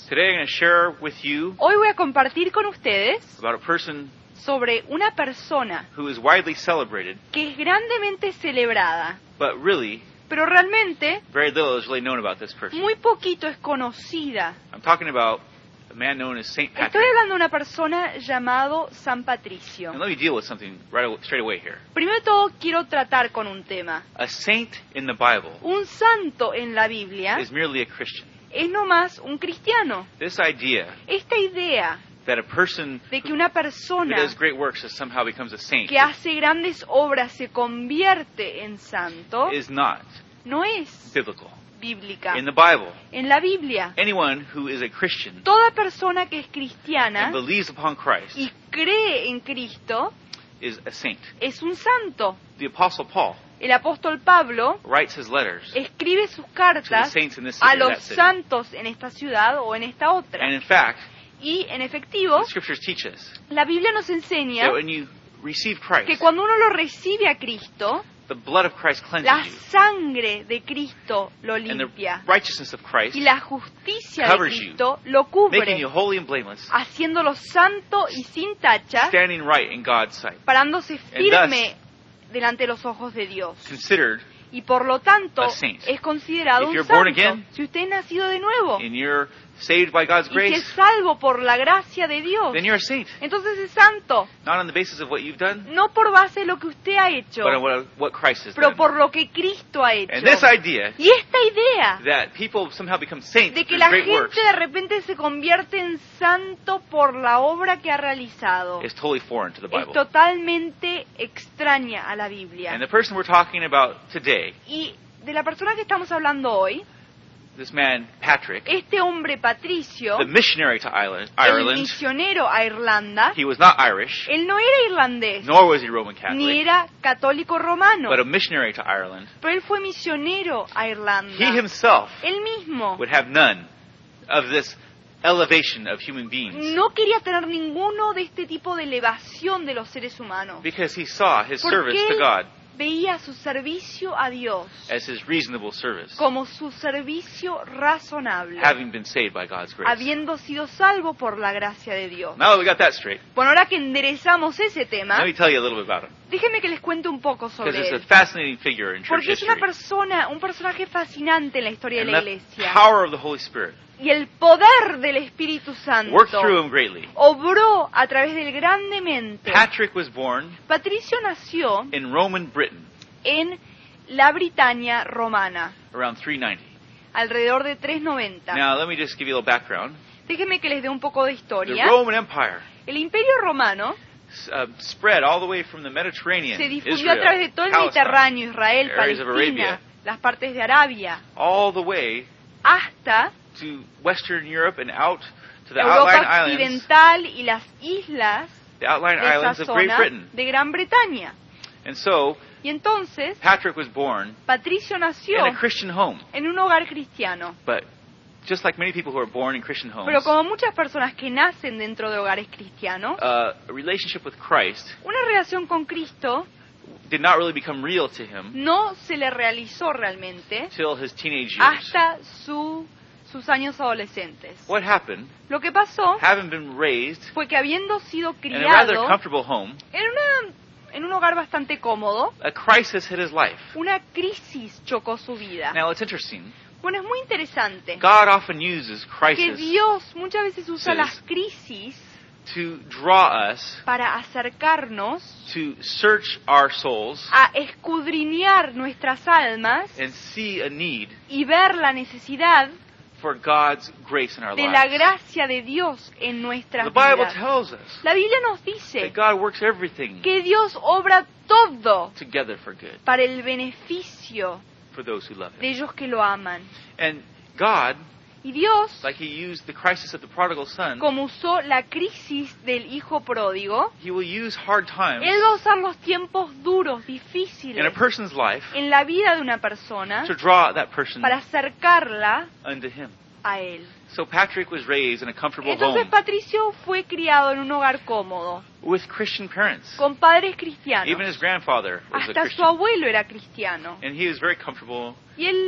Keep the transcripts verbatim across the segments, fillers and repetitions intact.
Today I'm going to share with you Hoy voy a compartir con ustedes about a person sobre una persona who is widely celebrated, que es grandemente celebrada, but really pero realmente very little is really known about this person. muy poquito es conocida. I'm talking about a man known as Saint Estoy Patrick. hablando de una persona llamado San Patricio. And let me deal with something right aw- straight away here. Primero de todo quiero tratar con un tema. A saint in the Bible Un santo en la Biblia is merely a Christian. es nomás un cristiano. This idea Esta idea that a person de que una who persona does great works is somehow becomes a saint que hace grandes obras se convierte en santo is not no es biblical. bíblica. In the Bible, En la Biblia, anyone who is a Christian toda persona que es cristiana and believes upon Christ y cree en Cristo is a saint. es un santo. The Apostle Paul El apóstol Pablo writes his letters, escribe sus to the cartas saints in this a city or los that city. santos en esta ciudad o en esta otra. And in fact, Y en efectivo, the scriptures teach us la Biblia nos enseña that when you receive que Christ, cuando uno lo recibe a Cristo, the blood of Christ la cleanses you, sangre de Cristo lo and the limpia righteousness of Christ, y la justicia de covers you, Cristo lo making cubre, you holy and blameless, haciéndolo santo y sin tacha, standing right in God's sight, parándose And firme delante de los ojos de Dios. considered Y por lo tanto a saint. es considerado If un you're born santo. again, Si usted es nacido de nuevo and you're saved by God's y si es grace, salvo por la gracia de Dios, then you're a saint. entonces es santo, Not on the basis of what you've done, no por base de lo que usted ha hecho, but on what, what Christ has pero done. por lo que Cristo ha hecho. And this idea Y esta idea that people somehow become saints de que through la great works gente de repente se convierte en santo por la obra que ha realizado is totally foreign to the es Bible. totalmente extraña a la Biblia. And the person we're talking about today, Y de la persona que estamos hablando hoy, this man Patrick, este hombre Patricio, the missionary to Ireland, el Ireland, misionero a Irlanda, he was not Irish, él no era irlandés, nor was he Roman ni Catholic, era católico romano, but a missionary to Ireland. pero él fue misionero a Irlanda. He himself Él mismo would have none of this elevation of human beings, no quería tener ninguno de este tipo de elevación de los seres humanos, because he saw his porque service to él God veía su servicio a Dios as his reasonable service, como su servicio razonable, having been saved by God's grace. habiendo sido salvo por la gracia de Dios. Now that we got that straight, Bueno, ahora que enderezamos ese tema, let me tell you a little bit about him, déjenme que les cuente un poco because sobre it's a él. fascinating figure in church Porque es una history. persona, un personaje fascinante en la historia de And la the iglesia. power of the Holy Spirit Y el poder del Espíritu Santo worked through him greatly. obró a través de él grandemente. Patrick was born Patricio nació in Roman Britain en la Britania romana, around three ninety. alrededor de trescientos noventa. Now, let me just give you a little background. Déjenme que les dé un poco de The historia. Roman Empire El Imperio Romano uh, spread all the way from the Mediterranean, se difundió Israel, a través de todo el Palestine, Mediterráneo, Israel, areas of Palestina, Arabia. las partes de Arabia, all the way hasta to Western Europe and out to the Europa outlying islands, Occidental y las islas the outlying de esa islands of Great zona Britain. de Gran Bretaña. And so, Y entonces, Patrick was born Patricio nació in a Christian home. en un hogar cristiano. But just like many people who are born in Christian homes, Pero como muchas personas que nacen dentro de hogares cristianos, uh, a relationship with Christ una relación con Cristo did not really become real to him no se le realizó realmente till his teenage years. hasta su, sus años adolescentes. What happened, Lo que pasó having been raised fue que habiendo sido in a rather criado comfortable home, en, una, en un hogar bastante cómodo, a crisis hit his life. una crisis chocó su vida. Now, it's interesting. Bueno, es muy interesante God often uses que crisis Dios muchas veces usa Sí. las crisis to draw us para acercarnos to search our souls a escudriñar nuestras almas and see a need y ver la necesidad for God's grace in our de la lives. gracia de Dios en nuestras The Bible vidas. tells us La Biblia nos that dice God works everything que Dios obra todo together for good para el beneficio for those who love de Him. ellos que lo aman. And God, Y Dios, like He used the crisis of the prodigal son, como usó la crisis del hijo pródigo, He will use hard times Él va a usar los tiempos duros, in a difíciles, person's life en la vida de una persona to draw that person para acercarla unto Him. a Él. So Patrick was raised in a comfortable Entonces home Patricio fue criado en un hogar cómodo, with Christian parents. con padres Even cristianos. his grandfather was a Hasta su Christian. abuelo era cristiano. And he was very comfortable. Y él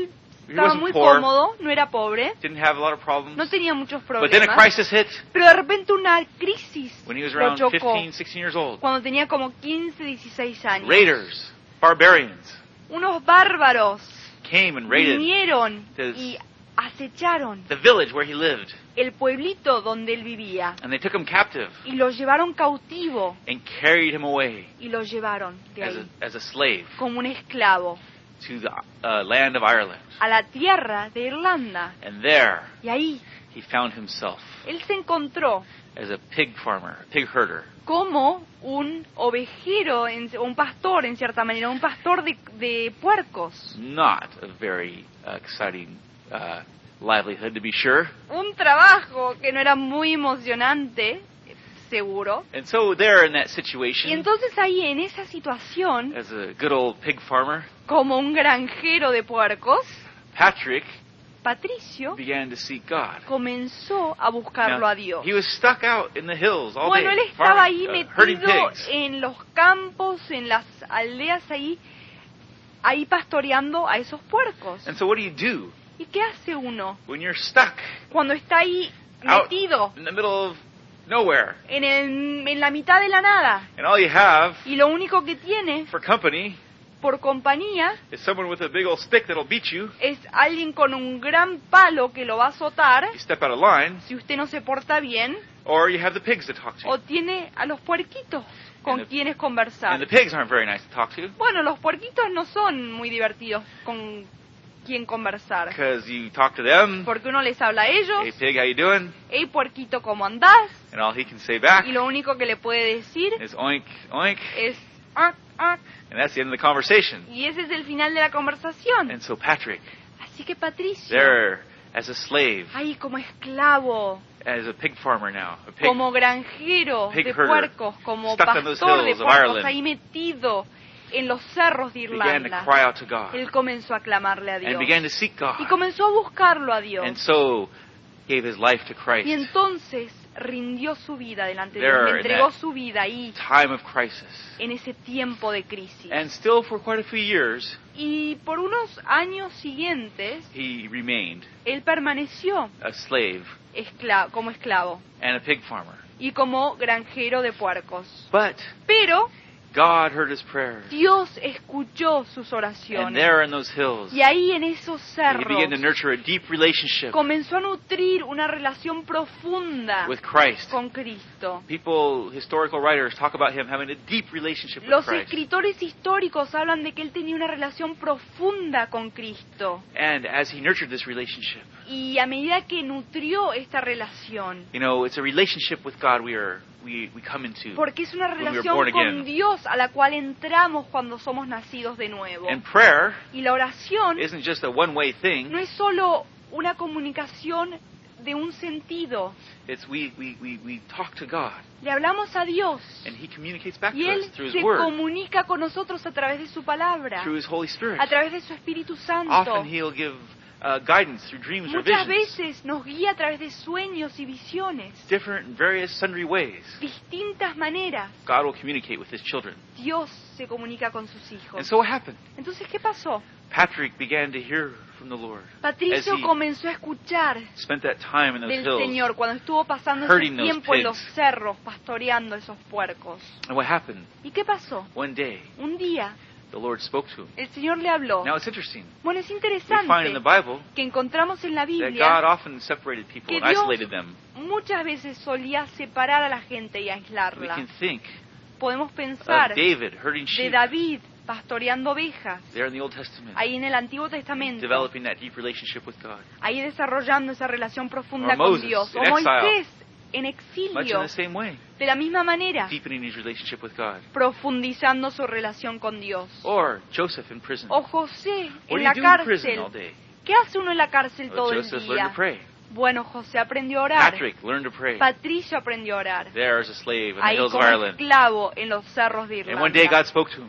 estaba wasn't muy poor. cómodo, no era pobre, Didn't have a lot of problems. no tenía muchos But then a problemas, crisis hit pero de repente una crisis when he was lo around chocó fifteen, sixteen years old. cuando tenía como quince, dieciséis años. Raiders, barbarians, Unos bárbaros came and raided vinieron his- y acecharon the village where he lived. el pueblito donde él vivía And they took him captive y lo llevaron cautivo and carried him away y lo llevaron de as ahí a, as a slave como un esclavo to the uh, land of Ireland. a la tierra de Irlanda. And there Y ahí he found himself él se encontró as a pig farmer, a pig herder. como un ovejero, en- un pastor en cierta manera, un pastor de, de puercos. Not a very uh, exciting uh, livelihood, to be sure. Un trabajo que no era muy emocionante, seguro. And so there in that Y situation, entonces ahí en esa situación, as a good old pig farmer, como un granjero de puercos, Patrick Patricio began to seek God. comenzó a buscarlo Now, a Dios. he was stuck out in the hills all Bueno, day, él estaba farming, ahí uh, herding metido pigs. en los campos, en las aldeas ahí, ahí pastoreando a esos puercos. And so what do you do ¿Y qué hace uno when you're stuck cuando está ahí out metido in the middle of nowhere, en, el- en la mitad de la nada? and all you have Y lo único que tiene for company por compañía is someone with a big old stick that'll beat you es alguien con un gran palo que lo va a azotar if you step out of line, si usted no se porta bien, or you have the pigs to talk to. o tiene a los puerquitos con And the- quienes And conversar. the pigs aren't very nice to talk to Bueno, los puerquitos no son muy divertidos con quien conversar, because you talk to them, porque uno les habla a hey ellos, pig, how you doing? hey puerquito, ¿cómo andás? And all he can say back Y lo único que le puede decir is oink, oink, es "Ah, ah", and that's the end of the conversation. y ese es el final de la conversación. And so Patrick, Así que Patricio, there as a slave, ahí como esclavo, as a pig farmer now, a pig, como granjero pig de herder, puercos, como stuck on those pastor de hills of puercos, Ireland, ahí metido en los cerros de began to Irlanda, cry out to God él comenzó a clamarle a and Dios began to seek God, y comenzó a buscarlo a and Dios so gave his life to Christ. y entonces rindió su vida delante de There Dios, in le entregó that su vida ahí Time of crisis. en ese tiempo de crisis. And still for quite a few years, Y por unos años siguientes, he remained él permaneció a slave escla- como esclavo and a pig farmer. y como granjero de puercos. But Pero God heard his prayers. Dios escuchó sus And oraciones. there in those hills, Y ahí en esos he began to cerros nurture a deep relationship comenzó a nutrir una relación profunda with Christ. con Cristo. People, historical writers, talk about him having a deep relationship with Los Christ. escritores históricos hablan de que él tenía una relación profunda con Cristo. And as he nurtured this relationship, Y a medida que nutrió esta relación, you know, it's a relationship with God we are we, we come into. porque es una When we were relación born con again. Dios a la cual entramos cuando somos nacidos de nuevo. And prayer Y la oración isn't just a one-way thing. no es solo una comunicación de un sentido. It's we, we, we, we talk to God, Le hablamos a Dios and he communicates back y to Él us through his se word, comunica con nosotros a través de su palabra, through his Holy Spirit. a través de su Espíritu Santo. Often he'll give uh, guidance through dreams or Muchas visions, veces nos guía a través de sueños y visiones. different and various sundry ways. Distintas maneras God will communicate with his children. Dios se comunica con sus hijos. And so what happened? Entonces, ¿qué pasó? Patrick began to hear from the Lord. Patricio As he comenzó a escuchar spent that time in those del hills. Señor cuando estuvo pasando ese herding those tiempo en los pigs. cerros, pastoreando esos puercos. And what happened? ¿Y qué pasó? One day, Un día, the Lord spoke to him. el Señor le habló. Now it's interesting. Bueno, es We find in interesante the Bible que encontramos en la that God Biblia often separated people que and Dios isolated them. muchas veces solía separar a la gente y We aislarla. can think Podemos pensar of David herding de sheep David pastoreando ovejas, there in the Old Testament, ahí en el Antiguo Testamento, developing that deep relationship with God. ahí desarrollando esa relación profunda Or con Moses, Dios. O in exile. Moisés en Much in exilio, the same way, de la misma manera, deepening his relationship with God. profundizando su relación con Dios. Or Joseph in prison. O José What en do la you do in prison cárcel. all day? ¿Qué hace uno en la cárcel Well, todo el Joseph learned día? to pray. Bueno, José aprendió a orar. Patrick learned to pray. Patricio aprendió a orar. There as a slave in the Ahí hills of como Ireland. esclavo en los cerros de And one day God Irlanda. spoke to him.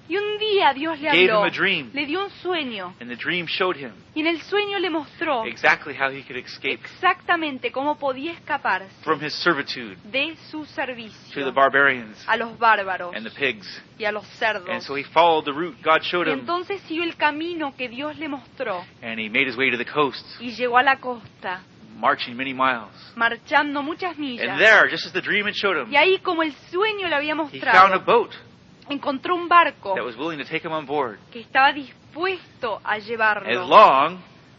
Y un día Dios le Gave habló, him a dream. le dio un sueño, And the dream showed him y en el sueño le mostró exactly how he could escape exactamente cómo podía escaparse from his servitude de su to the servicio barbarians a los bárbaros and the pigs. y a los cerdos. And so he followed the route God showed Y him, entonces siguió el camino que Dios le mostró and he made his way to the coast, y llegó a la costa, marching many miles. marchando muchas And millas. there, just as the dream had showed him, Y ahí, como el sueño le había he found a mostrado, boat encontró un barco that was willing to take him on board, que estaba dispuesto a as llevarlo, long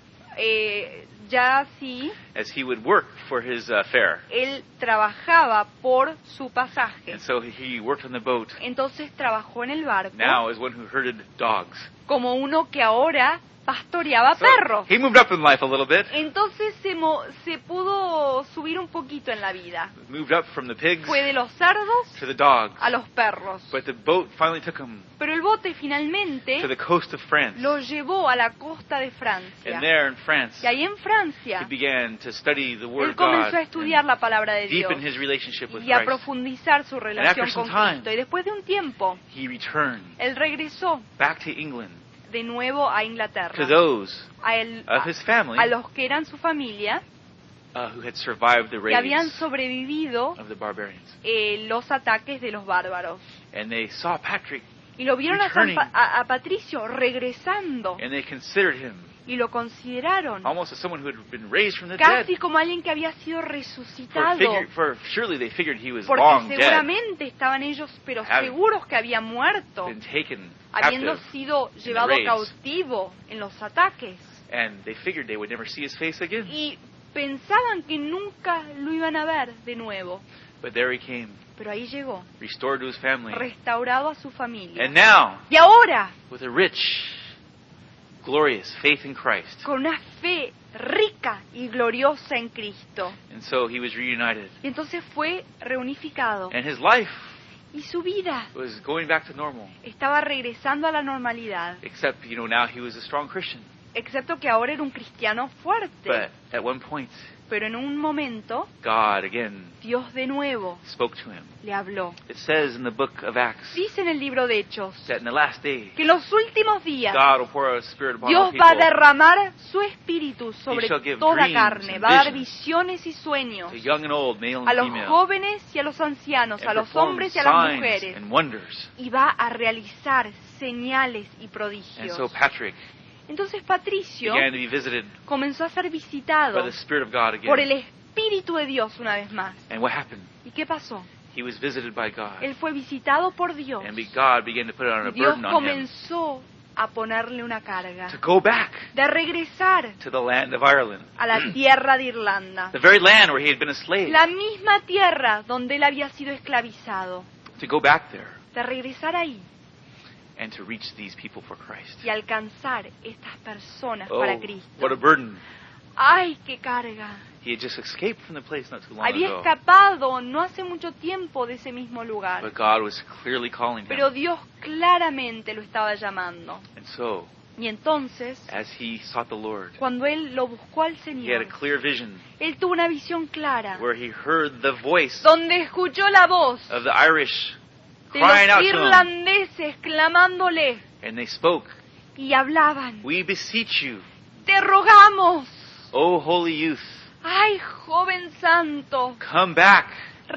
eh, ya así as he would work for his uh, fare. él trabajaba por su pasaje. And so he worked on the boat Entonces trabajó en el barco now as one who herded dogs. como uno que ahora pastoreaba So perros. he moved up in life a little bit, Entonces se, mo- se pudo subir un poquito en la vida. moved up from the pigs Fue de los cerdos to the dogs. a los perros. But the boat finally took him Pero el bote to finalmente the coast of France. lo llevó a la costa de Francia. And there in France, Y ahí en he Francia, began to study the Word él of God comenzó a estudiar and la palabra de Dios deepen his relationship with y a Christ. profundizar su relación after con some time, Cristo. Y después de un tiempo, He returned él regresó back to England de nuevo a to Inglaterra, those a, él- of his family a los que eran su familia, uh, who had survived the que habían raids sobrevivido of the barbarians. eh, los ataques de los bárbaros. And they saw Patrick, Y lo vieron a, San Returning. Pa- a- a Patricio regresando and they considered him y lo consideraron almost as someone who had been raised from the dead. casi como alguien que había sido For, resucitado. figure, for surely they figured he was Porque long dead, seguramente estaban ellos, pero Having seguros que había muerto, been taken habiendo captive, sido the llevado raids. cautivo en los ataques. and they figured they would never see his face again. Y pensaban que nunca lo iban a ver de nuevo. But there he came, Pero ahí llegó, restored to his family, restaurado a su familia. and now Y ahora, with a rich, glorious faith in Christ. con una fe rica y gloriosa en Cristo. And so he was reunited, Y entonces fue reunificado. and his life Y su vida was going back to normal. estaba regresando a la normalidad. Except, you know, now he was a strong Christian. Excepto que ahora era un cristiano fuerte. But at one point, Pero en un momento, God again Dios de nuevo spoke to him. le habló. It says in the book of Acts Dice en el libro de Hechos that in the last day, que en los últimos días God will pour out His Spirit upon all Dios va a people, derramar su espíritu sobre shall give toda dreams carne. and Va a dar visions visiones y sueños to young and old, male and a los female, jóvenes y a los ancianos, and a los perform hombres y a las signs mujeres. and wonders. Y va a realizar señales y And prodigios. so Patrick Entonces Patricio began to be visited comenzó a ser by visitado the Spirit of God por again. el Espíritu de Dios una vez más. And what happened? ¿Y qué pasó? He was visited by God. Él fue visitado por Dios. And be- God began to put on a Dios burden on him comenzó a ponerle una carga to go back de regresar to the land of Ireland, a la tierra de Irlanda, the very land where he had been a slave, la misma tierra donde él había sido esclavizado, to go back there de regresar ahí and to reach these people for Christ. y alcanzar estas personas Oh, para Cristo. what a burden. ¡Ay, qué carga! He had just escaped from the place not too long Había ago. escapado no hace mucho tiempo de ese mismo lugar, But God was clearly calling pero him. Dios claramente lo estaba llamando. And so, Y entonces, as he sought the Lord, cuando él lo buscó al he had Señor, a clear vision él tuvo una visión clara, where he heard the voice donde escuchó la voz of the Irish de crying los out to him. irlandeses clamándole And they spoke, y hablaban. "We beseech you, Te rogamos, O holy youth, ay joven santo, come back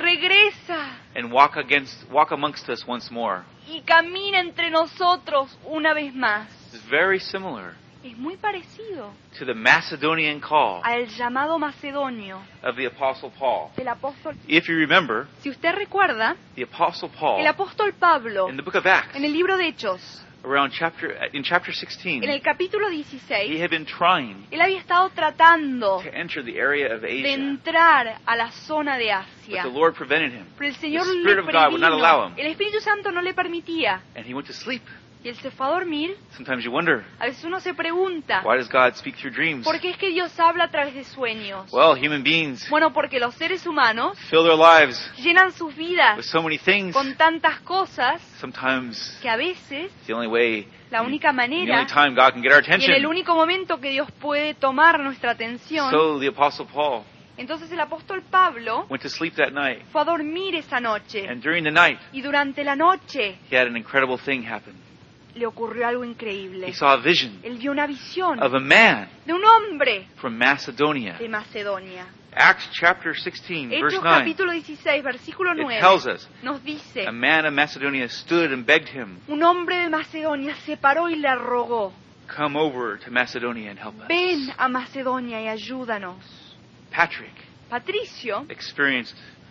regresa and walk against walk amongst us once more." y camina entre nosotros una vez más. It's very similar Es muy parecido to the Macedonian call al llamado macedonio of the Apostle Paul. del apóstol. If you remember, Si usted recuerda, the Apostle Paul el apóstol Pablo, in the book of Acts, en el libro de Hechos, around chapter in chapter sixteen, en el capítulo he dieciséis, had been trying él había estado tratando to enter the area of de Asia, entrar a la zona de but Asia. the Lord prevented him. Pero el Señor The le Spirit of God would not allow previno. him. El Espíritu Santo no le permitía. And he went to sleep. Y él se fue a dormir. Sometimes you wonder, A veces uno se pregunta, why does God speak through dreams? ¿por qué es que Dios habla a través de sueños? Well, human beings Bueno, porque los seres humanos fill their lives llenan sus vidas with so many things. con tantas cosas Sometimes que a veces it's the only way, la única the manera only time God can get our y en el attention. único momento que Dios puede tomar nuestra atención. So the Apostle Paul Entonces el apóstol Pablo went to sleep that night. fue a dormir esa noche. And during the night, Y durante la noche he had an incredible thing happen. le ocurrió algo increíble. He saw a vision Él vio una visión of a man de un hombre from Macedonia. de Macedonia. Acts chapter sixteen, verse Hechos nine. capítulo dieciséis, versículo It nueve, tells us, nos dice, a man of Macedonia stood and begged him, un hombre de Macedonia se paró y le rogó, come over to Macedonia and help us. ven a Macedonia y ayúdanos. Patrick Patricio experienced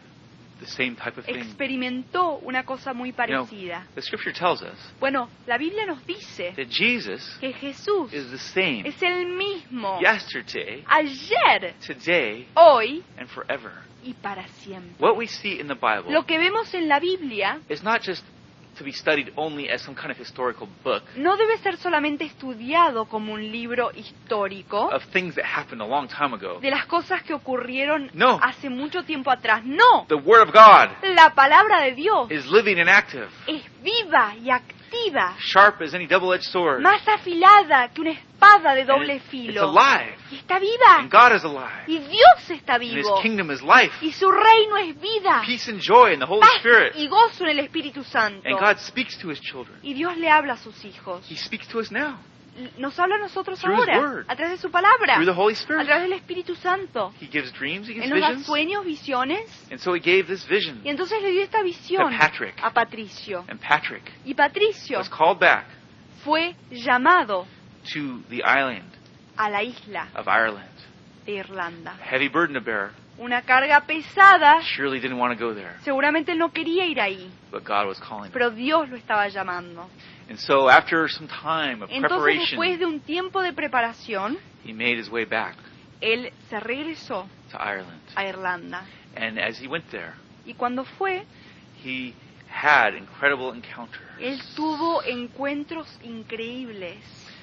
the same type of thing. experimentó una cosa muy You know, parecida. the scripture tells us Bueno, la Biblia nos dice that Jesus que Jesús is the same es el mismo yesterday, ayer, today, hoy and forever. y para siempre. What we see in the Bible Lo que vemos en la Biblia is not just to be studied only as some kind of historical book no debe ser solamente estudiado como un libro histórico of things that happened a long time ago. de las cosas que ocurrieron No. hace mucho tiempo atrás. No, The Word of God la palabra de Dios is living and active, es viva y activa, sharp as any double-edged sword. más afilada que una espada de And doble it- it's filo. alive, Y está viva. and God is alive, Y Dios está and His vivo. kingdom is life, Y su reino es vida. peace and joy in the Holy Paz Spirit. y gozo en el Espíritu Santo. And God speaks to His children. Y Dios le habla a sus hijos. He speaks to us now Nos habla a nosotros Through His ahora, word. a través de su palabra, through the Holy a Spirit. través del Espíritu Santo. He gives dreams, He gives Él nos da visions. sueños, visiones. And so He gave this vision. Y entonces le dio esta visión To Patrick. a Patricio. And Patrick Y Patricio was called back fue llamado to the island a la isla of Ireland. de Irlanda. Heavy burden to bear. Una carga pesada. Surely didn't want to go there, Seguramente él no quería ir ahí, but God was calling him. pero Dios lo estaba llamando. And so after some time of Entonces, preparation, después de un tiempo de preparación, he made his way back él se regresó to Ireland. a Irlanda. And as he went there, Y cuando fue, he had incredible encounters. él tuvo encuentros increíbles.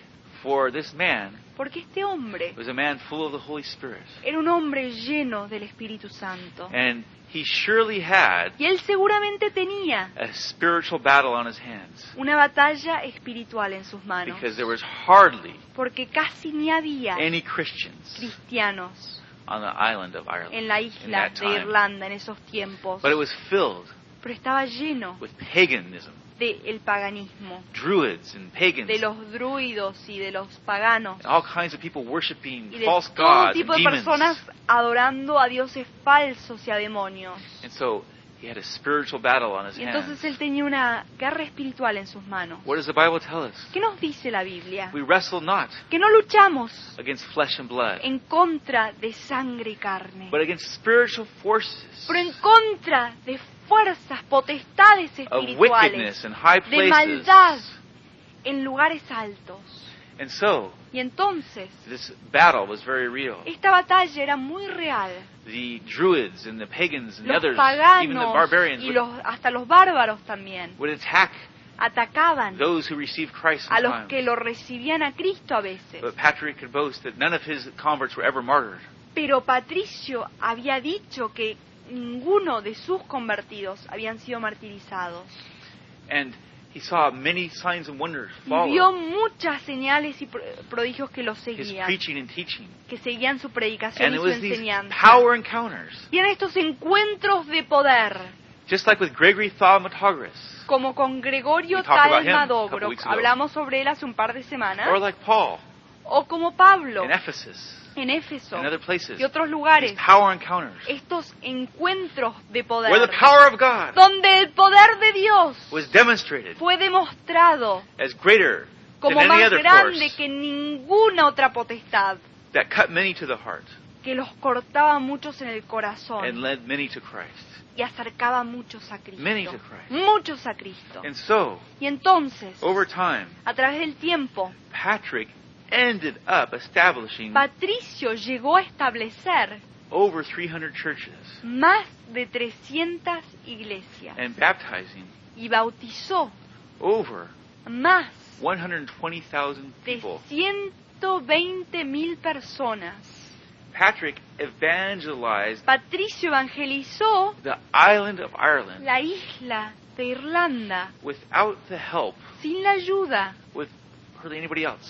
For this man Porque este hombre was a man full of the Holy Spirit. era un hombre lleno del Espíritu Santo. And he surely had Y él seguramente tenía a spiritual battle on his hands, una batalla espiritual en sus manos. because there was hardly Porque casi ni había any Christians cristianos on the island of Ireland en la in isla that de time. Irlanda en esos tiempos. But it was filled Pero estaba lleno with paganism, del paganismo, druids and pagans, de los druidos y de los paganos, and all kinds of people worshiping y de false todo gods and tipo de demons. personas adorando a dioses falsos y a demonios. And so he had a spiritual battle on his Y hands. entonces él tenía una guerra espiritual en sus manos. What does the Bible tell us? ¿Qué nos dice la Biblia? We wrestle not Que no luchamos against flesh and blood, en contra de sangre y carne, but against spiritual forces pero en contra de fuerzas, potestades of espirituales, wickedness in high de places. maldad en lugares altos. And so Y entonces, this battle was very real. esta batalla era muy real. The druids and the pagans and the Los others, even the paganos barbarians, y would, los, hasta los bárbaros también would attack atacaban those who received Christ a los sometimes. que lo recibían a Cristo a veces. But Patrick could boast that none of his converts were ever martyred. Pero Patricio había dicho que ninguno de sus convertidos habían sido martirizados. And he saw many signs and wonders Y vio follow muchas señales y pro- prodigios que lo his seguían, preaching and teaching. que seguían su predicación And y it su was these enseñanza. power encounters, Y eran estos encuentros de poder, just like with Gregory Thaumaturgus, como con Gregorio We talked about him a couple Talmadobro, weeks ago. hablamos sobre él hace un par de semanas, or like Paul o como Pablo in Ephesus en Éfeso and other places. y otros lugares, These power encounters, estos encuentros de where poder, the power of God donde el poder de Dios was demonstrated fue demostrado as greater than como any más other grande force que ninguna otra potestad, that cut many to the heart que los cortaba a muchos en el and corazón led many to Christ. y acercaba a muchos a Cristo. Many to Christ. Muchos a Cristo. And so, Y entonces, over time, a través del tiempo, Patrick ended up establishing Patricio llegó a establecer over three hundred churches más de trescientas iglesias and baptizing y bautizó over más one hundred twenty thousand de people. ciento veinte mil personas. Patrick evangelized Patricio evangelizó the island of Ireland la isla de Irlanda without the help sin la ayuda with hardly anybody else.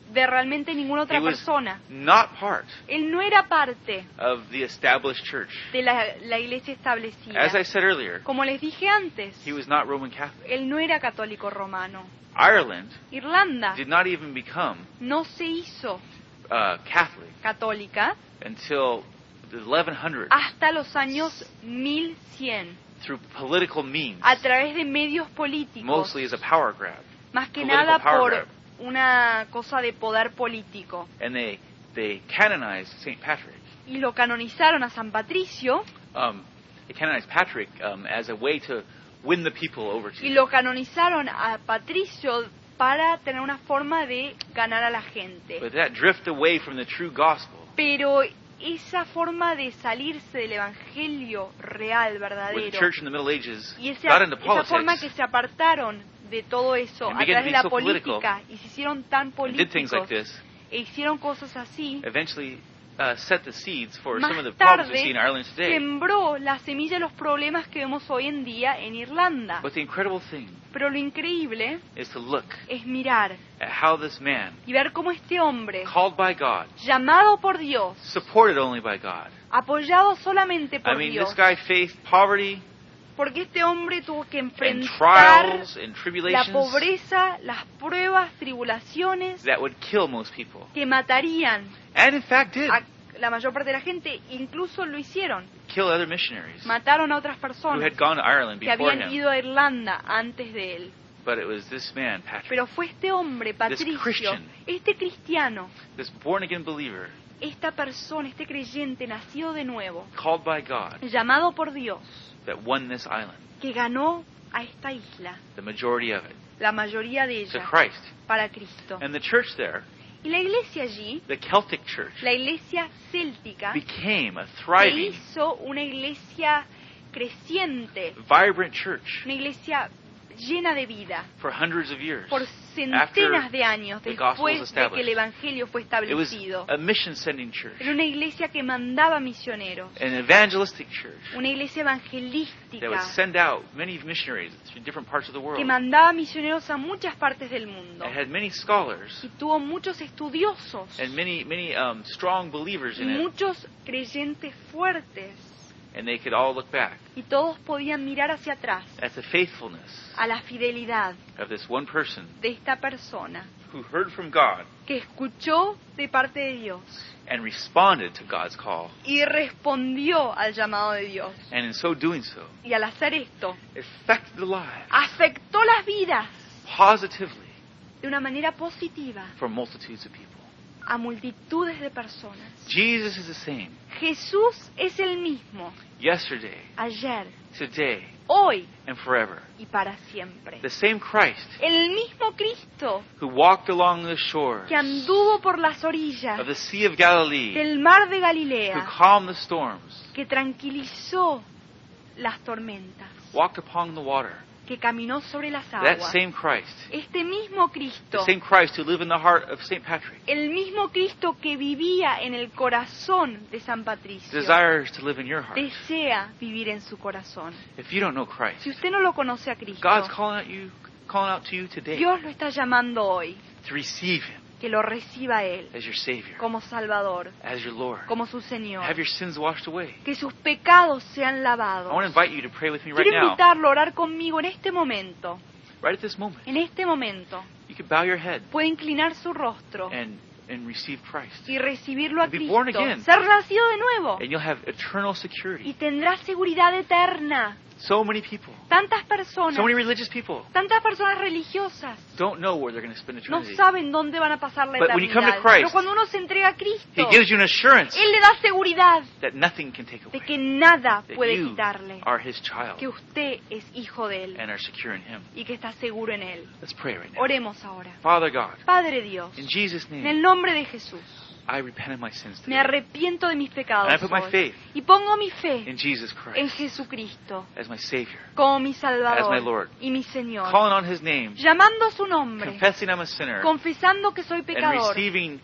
de realmente ninguna otra He was persona. not part Él no era parte of the established church. de la, la iglesia establecida. As I said earlier, Como les dije antes, he was not Roman Catholic. él no era católico romano. Ireland Irlanda did not even become no se hizo uh, Catholic católica until the eleven hundreds hasta los años mil cien, through political means, a través de medios políticos, mostly as a power grab. más que political nada power por grab. una cosa de poder político. And they, they canonized Saint Patrick. Y lo canonizaron a San Patricio, Um, they canonized Patrick um, as a way to win the people over to y lo canonizaron a Patricio para tener una forma de ganar a la gente. But that drift away from the true gospel, Pero esa forma de salirse del evangelio real, where the verdadero, church in the Middle Ages y esa, got into esa forma que politics se apartaron de todo eso And a began través de to be la so political, política y se hicieron tan and did things like políticos this, e hicieron cosas así, eventually uh, set the seeds for más some of the problems we tarde see in Ireland today. sembró la semilla de los problemas que vemos hoy en día en Irlanda. But the incredible thing Pero lo increíble is to look es mirar at how this man, y ver cómo este hombre, called by God, llamado por Dios, supported only by God. apoyado solamente por I mean, Dios, this guy faced poverty porque este hombre tuvo que and enfrentar trials and la tribulations pobreza, las pruebas, tribulaciones that would kill most people. que matarían And in fact did a la mayor parte de la gente, incluso lo hicieron. kill other missionaries Mataron a otras who personas had gone to Ireland que before habían him. ido a Irlanda antes de él. But it was this man, Patrick, Pero fue este hombre, Patricio, Christian. este cristiano, this born-again believer, esta persona, este creyente nacido de nuevo, called by God, llamado por Dios, that won this island, que ganó a esta isla, the majority of it, la mayoría de to ella, Christ. para Cristo. And the church there, Y la iglesia allí, the Celtic church, la iglesia céltica, became a se thriving, hizo una iglesia creciente, vibrant church una iglesia llena de vida, for hundreds of years. por centenas de años the gospel was después de que el established. evangelio fue It was establecido. a mission-sending church, Era una iglesia que mandaba misioneros, an evangelistic church una iglesia that would evangelística send out many missionaries to different parts of the que world. mandaba misioneros a muchas partes del mundo It had many scholars y tuvo muchos estudiosos and many, many um, strong believers y in it, muchos creyentes fuertes, and they could all look back y todos podían mirar hacia atrás at the faithfulness a la fidelidad of this one person de esta persona who heard from God que escuchó de parte de Dios and responded to God's call, y respondió al llamado de Dios. and in so doing so, Y al hacer esto, affected the lives afectó las vidas positively de una manera positiva for multitudes of people. a multitudes de personas. Jesus is the same Jesús es el mismo yesterday, ayer, today, hoy and forever. y para siempre. The same Christ El mismo Cristo who walked along the shores que anduvo por las orillas of the Sea of Galilee, del mar de who Galilea, calmed the storms, que tranquilizó las tormentas, walked upon the water. que caminó sobre las That aguas. same Christ, Este mismo the Cristo, same Christ who lived in the heart of Saint Patrick, el mismo Cristo que vivía en el corazón de San Patricio, desires to live in your heart. desea vivir en su corazón. If you don't know Christ, Si usted no lo conoce a Cristo, God's calling out you, calling out to you today Dios lo está llamando hoy, to receive Him que lo reciba a Él as your Savior, como Salvador, as your Lord. como su Señor, Have your sins washed away. que sus pecados sean I lavados. want to invite you to pray with me right Quiero now. invitarlo a orar conmigo en este momento. Right at this moment, En este momento you can bow your head puede inclinar su rostro and and receive Christ, y recibirlo a And be born Cristo, again. ser nacido de nuevo, and you'll have eternal y security. tendrá seguridad eterna. So many people, Tantas personas, so many religious people, tantas personas religiosas don't know where they're going to spend no eternity. saben dónde van a pasar la But when you come to eternidad. Christ, Pero cuando uno se entrega a He Cristo, gives you an assurance Él le da seguridad that nothing can take de away. que nada That puede you quitarle, are His child que usted es hijo de Él and are secure in Him. y que está seguro en Él. Let's pray right now. Oremos ahora. Father God, Padre Dios, in Jesus' en name, el nombre de Jesús, I repent of my sins me today. arrepiento de mis pecados And I put my hoy, faith y pongo mi fe in Jesus en Christ Jesucristo as my Savior, como mi As my Salvador Lord. y mi Señor, calling on His name, llamando su nombre, confessing I'm a sinner, confesando que soy and pecador receiving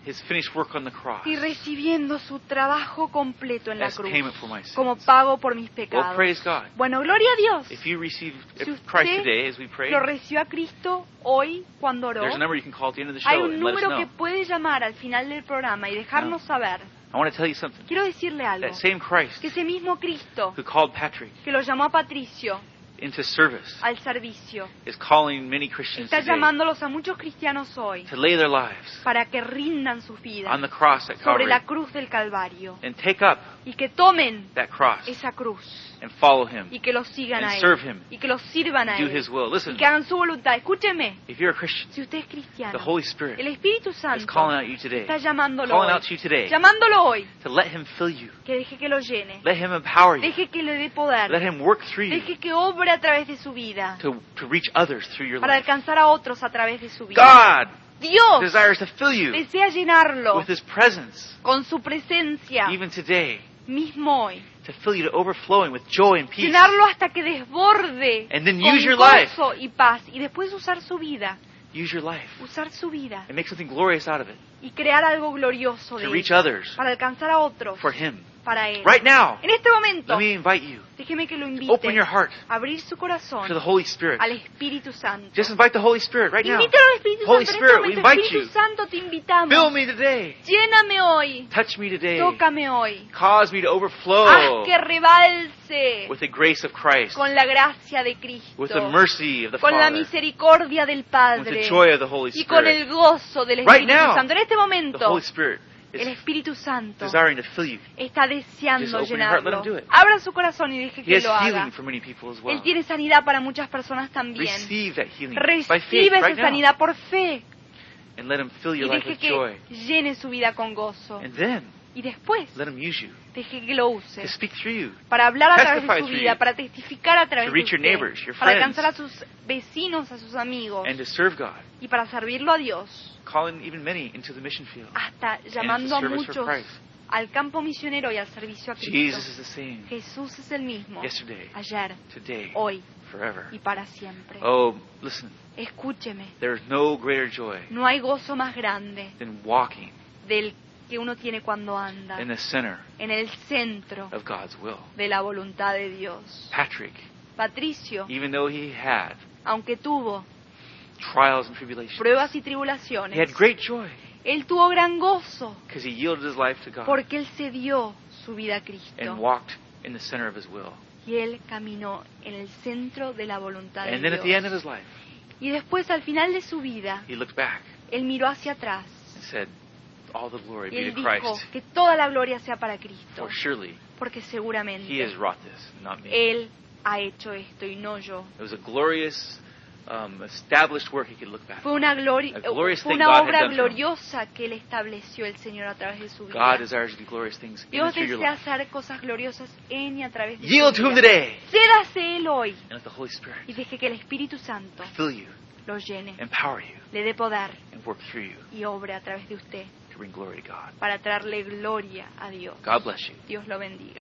His finished work on the cross y recibiendo su trabajo completo en la as cruz payment for my sins. como pago por mis Well, pecados. praise God. Bueno, gloria a Dios. If you receive Si Christ usted today as we pray, lo recibió a Cristo hoy cuando oró, there's a number you can call at the end of the hay show un and let us número que know. puede llamar al final del programa y dejarnos saber. I want to tell you something. Quiero decirle algo, That same Christ que ese mismo Cristo who called Patrick que lo llamó a Patricio into service al servicio, is calling many Christians está today llamándolos a muchos cristianos hoy to lay their lives para que rindan sus vidas on the cross at sobre Calvary la cruz del Calvario and take up y que tomen that cross esa cruz and follow Him y que lo sigan and a serve Él Him y que lo sirvan a and do Él His will. y Listen, que hagan su voluntad. Escúcheme, if you're a Christian, si usted es the cristiano, Holy Spirit el Espíritu is Santo calling out you today, está llamándolo calling hoy, out to you today llamándolo hoy, to let Him fill you, que deje que lo llene, let Him empower you, deje que le dé let poder, Him work through you deje que obre a través de su vida to, to reach others through your para life. alcanzar a otros a través de su vida. God Dios desires to fill you desea llenarlo with His presence, con su presencia even today, mismo hoy, to fill you to overflowing with joy and peace. llenarlo hasta que desborde And then con use your gozo y paz y después usar su vida, Use your life usar su vida and make something glorious out of it y crear algo glorioso de to reach ella others para alcanzar a otros for Him. para Él. Right now, En este momento, let me invite you déjeme que lo to invite open your heart a abrir su corazón to the Holy Spirit. al Espíritu Santo. Just invite the Holy Spirit right now. Invítalo al Espíritu Holy Santo en Spirit, este we momento. invite Espíritu you. Santo, te invitamos. Fill me today. Lléname hoy. Touch me today. Tócame hoy. Cause me to Haz overflow que rebalse with the grace of Christ, con la gracia de Cristo, with the mercy of the con la Father, misericordia del with Padre the joy of the Holy y con el Spirit. gozo del Right Espíritu now, Santo. En este The momento, Holy Spirit el is Espíritu Santo desiring to fill you. está Just deseando open your heart, let llenarlo. him do it. Abra su corazón y deje He que has lo haga. healing for many people as well. Él tiene sanidad para muchas personas también. Receive that healing by faith Recibe esa right now, sanidad por fe and let Him fill y your life deje with que joy. llene su vida con gozo. And then Y después, let Him use you deje que lo use to speak through you, para hablar a través de testify su through vida, you, para testificar a través to de reach your usted, neighbors, your para friends, alcanzar a sus vecinos, a sus amigos and to serve God, y para servirlo a Dios, calling even many into the mission field. hasta and llamando a into service for muchos Christ. al campo misionero y al servicio a Cristo. Jesus is the same Jesús es el mismo yesterday, ayer, today, hoy forever. y para siempre. Oh, listen, Escúcheme, there is no greater joy no hay gozo más grande than walking del que uno tiene cuando anda in the center en el centro of God's will. de la voluntad de Dios. Patrick, Patricio, even though he had aunque tuvo trials and tribulations, pruebas y he had tribulaciones, great joy él tuvo gran gozo because he yielded his life to God porque él se dio su vida a Cristo and walked in the center of His will. y él caminó en el centro de la voluntad de And then at the end of Dios. his life, Y después, al final de su vida, he looked back él miró hacia atrás and said, all the glory y be él to dijo Christ, que toda la gloria sea para Cristo, for surely porque He seguramente has wrought this, not me. él ha hecho esto y no yo. It was a glorious, um, established work he could look back Fue on. una, gloria, A glorious fue thing una God had obra done for him. gloriosa que él estableció el Señor a través de su vida. God desires to do glorious things in and Dios through your desea life. hacer cosas gloriosas en y a través de Yield su to Him vida. today, Cédase él hoy and let the Holy Spirit y deje que el Espíritu Santo fill you, lo llene, empower you, le dé poder and work through you y obre a través de usted to bring glory to God. para traerle gloria a Dios. God bless you. Dios lo bendiga.